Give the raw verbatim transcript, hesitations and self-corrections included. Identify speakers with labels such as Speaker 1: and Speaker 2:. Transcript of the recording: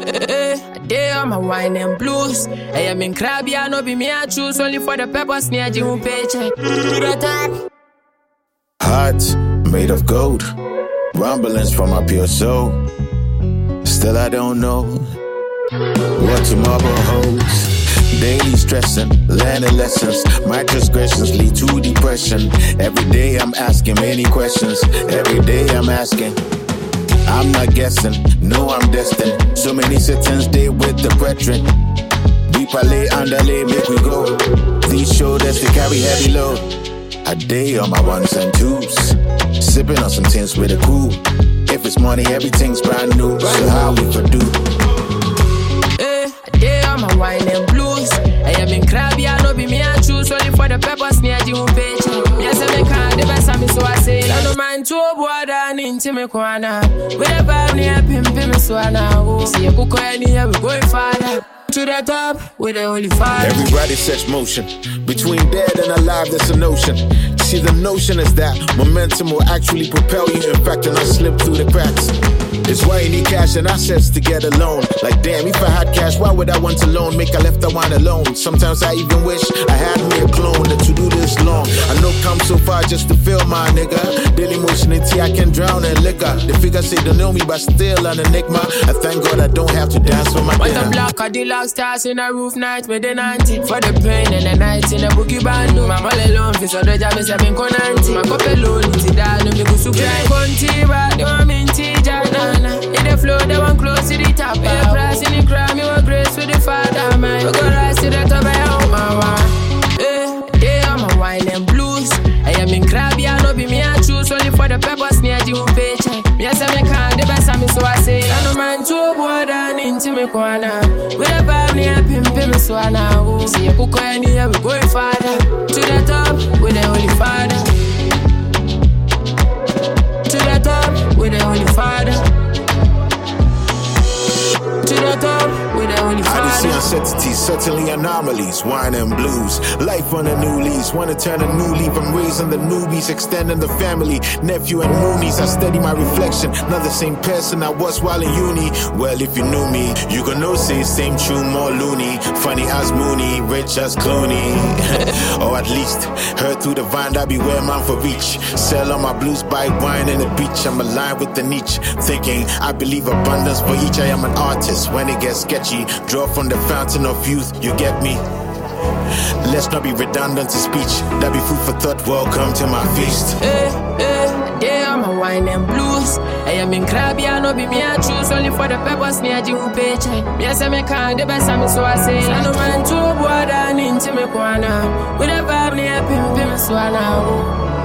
Speaker 1: A day on my wine and blues. I am in crabby, I no be me, I choose only for the peppers near you paycheck.
Speaker 2: Hearts made of gold, rumblings from my pure soul. Still I don't know what tomorrow holds. Daily stressing, learning lessons. My transgressions lead to depression. Every day I'm asking many questions. Every day I'm asking. I'm not guessing, no I'm destined. So many sittings day with the brethren. We parlay, underlay, make we go. These shoulders to carry heavy load. A day on my ones and twos. Sipping on some things with a cool. If it's money, everything's brand new. So how we could do?
Speaker 1: Eh, a day on my wine and blues. I am in crabby, I no be me, I choose only for the peppers near you paycheck. Yes, I make her the best of me, so I say, I don't mind to a boy and into me corner. Whenever near pimp, pimp, so I know. See a cook anywhere, we going farther. To the top with the holy fire.
Speaker 2: Everybody sets motion. Between dead and alive, there's an ocean. See, the notion is that momentum will actually propel you. In fact, and I slip through the cracks. It's why you need cash and assets to get a loan. Like, damn, if I had cash, why would I want a loan? Make I left the wine alone. Sometimes I even wish I had me a clone that to do this long. I know come so far just to feel my nigga. Daily motion in tea, I can drown in liquor. The figures say they know me, but still an enigma. I thank God I don't have to dance for my
Speaker 1: dinner.
Speaker 2: What
Speaker 1: the block of the lock stars in a roof night with the ninety. For the pain and the night in a boogie band. My mall alone, for so the jam is a been conanti. My cup alone, it's down, and we go so grind. Conti, but they want me tea, jana. In the flow, they want close to the top. Yeah, price in the crime, you want grace with the father, man. We go rise to the top, I own my one. Eh, day on my wine and blues. I am in crabby, I no be me, I choose only for the peppers near you paycheck. Yes, I make her the best of me, so I say, I don't mind to a boy and into me corner. Whenever near pimp, pimp, so I know. See a cook anywhere, we going farther. To the top with the holy father. To the top with the holy father. To the top with the holy father.
Speaker 2: I see uncertainties, certainly anomalies. Wine and blues, life on a new lease. Wanna turn a new leaf, I'm raising the newbies, extending the family. Nephew and Moonies, I study my reflection. Not the same person I was while in uni. Well, if you knew me, you gon' know say same tune, more loony. Funny as Mooney, rich as Clooney. Or at least, heard through the vine, I be where man for reach. Sell on my blues, buy wine in the beach. I'm aligned with the niche, thinking I believe abundance for each. I am an artist. When it gets sketchy, draw from the fountain of youth, you get me? Let's not be redundant to speech. That be food for thought, welcome to my feast.
Speaker 1: Eh, eh, day on my wine and blues. I am in crabby, I no be me, I choose only for the peppers near you paycheck. Yes, I make her the best of me, so I say, I don't mind to a boy and into me corner. Whenever near pimp, pimp, so I know.